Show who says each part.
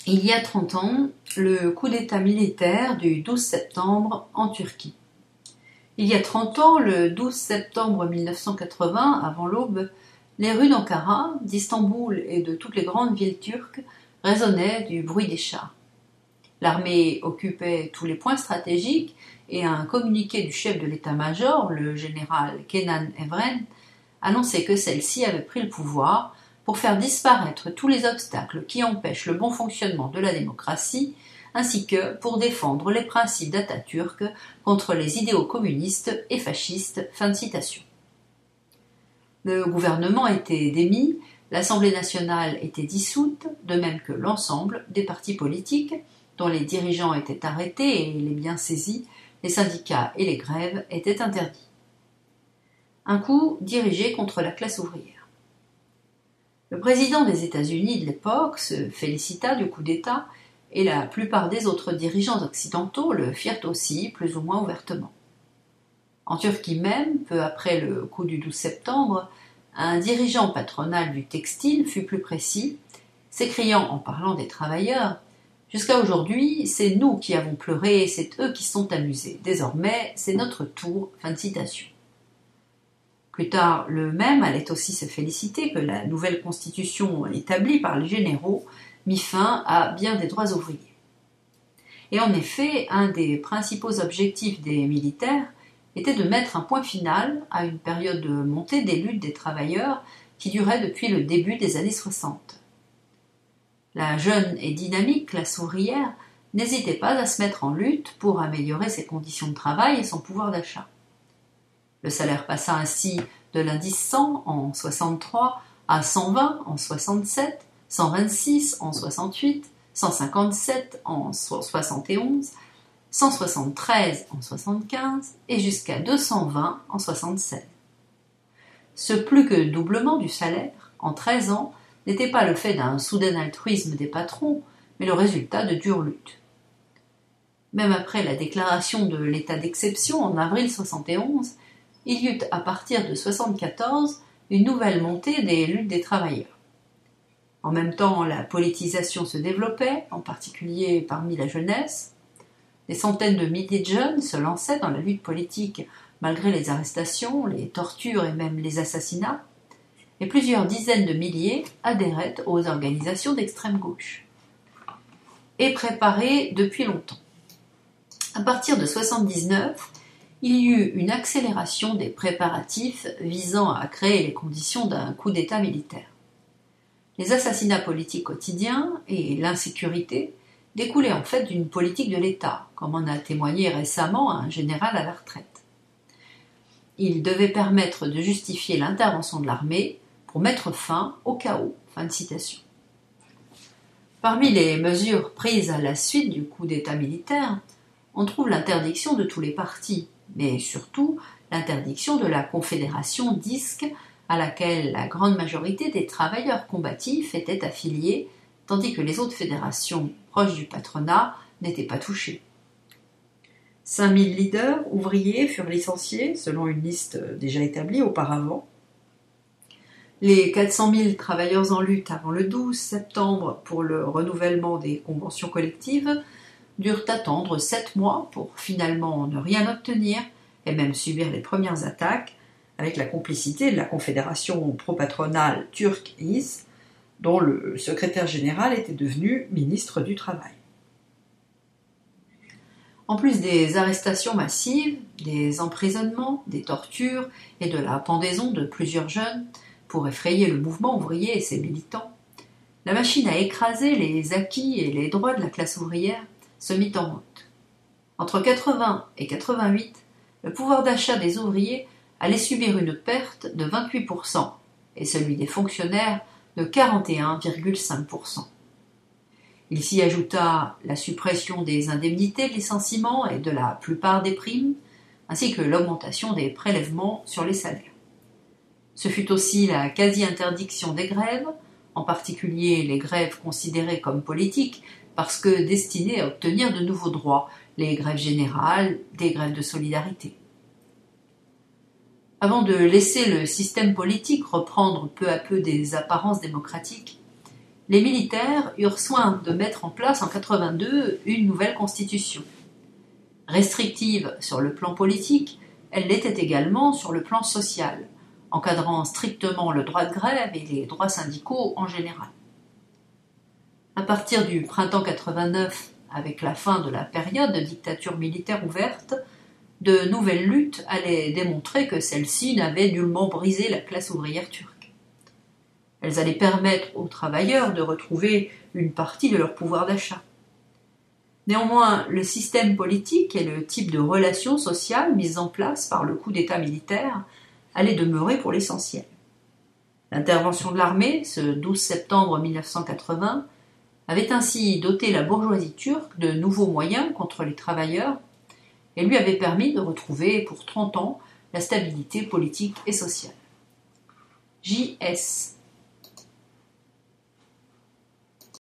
Speaker 1: Il y a 30 ans, le coup d'État militaire du 12 septembre en Turquie. Il y a 30 ans, le 12 septembre 1980, avant l'aube, les rues d'Ankara, d'Istanbul et de toutes les grandes villes turques résonnaient du bruit des chars. L'armée occupait tous les points stratégiques et un communiqué du chef de l'état-major, le général Kenan Evren, annonçait que celle-ci avait pris le pouvoir pour faire disparaître tous les obstacles qui empêchent le bon fonctionnement de la démocratie, ainsi que pour défendre les principes d'Atatürk contre les idéaux communistes et fascistes. Fin de citation. Le gouvernement était démis, l'Assemblée nationale était dissoute, de même que l'ensemble des partis politiques, dont les dirigeants étaient arrêtés et les biens saisis, les syndicats et les grèves étaient interdits. Un coup dirigé contre la classe ouvrière. Le président des États-Unis de l'époque se félicita du coup d'État et la plupart des autres dirigeants occidentaux le firent aussi, plus ou moins ouvertement. En Turquie même, peu après le coup du 12 septembre, un dirigeant patronal du textile fut plus précis, s'écriant en parlant des travailleurs « Jusqu'à aujourd'hui, c'est nous qui avons pleuré et c'est eux qui sont amusés. Désormais, c'est notre tour. » Fin de citation. Plus tard, le même allait aussi se féliciter que la nouvelle constitution établie par les généraux mit fin à bien des droits ouvriers. Et en effet, un des principaux objectifs des militaires était de mettre un point final à une période de montée des luttes des travailleurs qui durait depuis le début des années 60. La jeune et dynamique classe ouvrière n'hésitait pas à se mettre en lutte pour améliorer ses conditions de travail et son pouvoir d'achat. Le salaire passa ainsi de l'indice 100 en 63 à 120 en 67, 126 en 68, 157 en 71, 173 en 75 et jusqu'à 220 en 76. Ce plus que doublement du salaire, en 13 ans, n'était pas le fait d'un soudain altruisme des patrons, mais le résultat de dures luttes. Même après la déclaration de l'état d'exception en avril 71, il y eut à partir de 74 une nouvelle montée des luttes des travailleurs. En même temps, la politisation se développait, en particulier parmi la jeunesse. Des centaines de milliers de jeunes se lançaient dans la lutte politique malgré les arrestations, les tortures et même les assassinats, et plusieurs dizaines de milliers adhéraient aux organisations d'extrême gauche. Et préparées depuis longtemps. À partir de 79, il y eut une accélération des préparatifs visant à créer les conditions d'un coup d'État militaire. Les assassinats politiques quotidiens et l'insécurité découlaient en fait d'une politique de l'État, comme en a témoigné récemment un général à la retraite. Il devait permettre de justifier l'intervention de l'armée pour mettre fin au chaos. Fin de citation. Parmi les mesures prises à la suite du coup d'État militaire, on trouve l'interdiction de tous les partis, mais surtout l'interdiction de la confédération DISC à laquelle la grande majorité des travailleurs combatifs étaient affiliés, tandis que les autres fédérations proches du patronat n'étaient pas touchées. 5000 leaders ouvriers furent licenciés, selon une liste déjà établie auparavant. Les 400 000 travailleurs en lutte avant le 12 septembre pour le renouvellement des conventions collectives durent attendre 7 mois pour finalement ne rien obtenir et même subir les premières attaques avec la complicité de la confédération pro-patronale turque IS, dont le secrétaire général était devenu ministre du Travail. En plus des arrestations massives, des emprisonnements, des tortures et de la pendaison de plusieurs jeunes pour effrayer le mouvement ouvrier et ses militants, la machine à écraser les acquis et les droits de la classe ouvrière se mit en route. Entre 80 et 88, le pouvoir d'achat des ouvriers allait subir une perte de 28% et celui des fonctionnaires de 41,5%. Il s'y ajouta la suppression des indemnités de licenciement et de la plupart des primes, ainsi que l'augmentation des prélèvements sur les salaires. Ce fut aussi la quasi-interdiction des grèves, en particulier les grèves considérées comme politiques parce que destinées à obtenir de nouveaux droits, les grèves générales, des grèves de solidarité. Avant de laisser le système politique reprendre peu à peu des apparences démocratiques, les militaires eurent soin de mettre en place en 82 une nouvelle constitution. Restrictive sur le plan politique, elle l'était également sur le plan social, encadrant strictement le droit de grève et les droits syndicaux en général. À partir du printemps 89, avec la fin de la période de dictature militaire ouverte, de nouvelles luttes allaient démontrer que celle-ci n'avait nullement brisé la classe ouvrière turque. Elles allaient permettre aux travailleurs de retrouver une partie de leur pouvoir d'achat. Néanmoins, le système politique et le type de relations sociales mises en place par le coup d'État militaire allaient demeurer pour l'essentiel. L'intervention de l'armée, ce 12 septembre 1980, avait ainsi doté la bourgeoisie turque de nouveaux moyens contre les travailleurs et lui avait permis de retrouver pour 30 ans la stabilité politique et sociale. J.S.